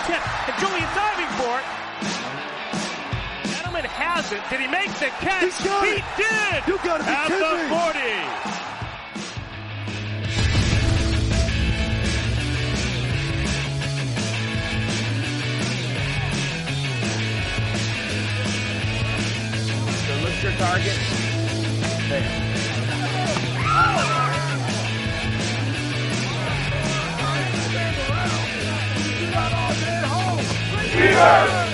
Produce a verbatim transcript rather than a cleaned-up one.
tip. And Julian diving for it. Edelman has it. Did he make the catch? He it. did! You gotta be At kidding the me. forty. So look your target. There. Yeah.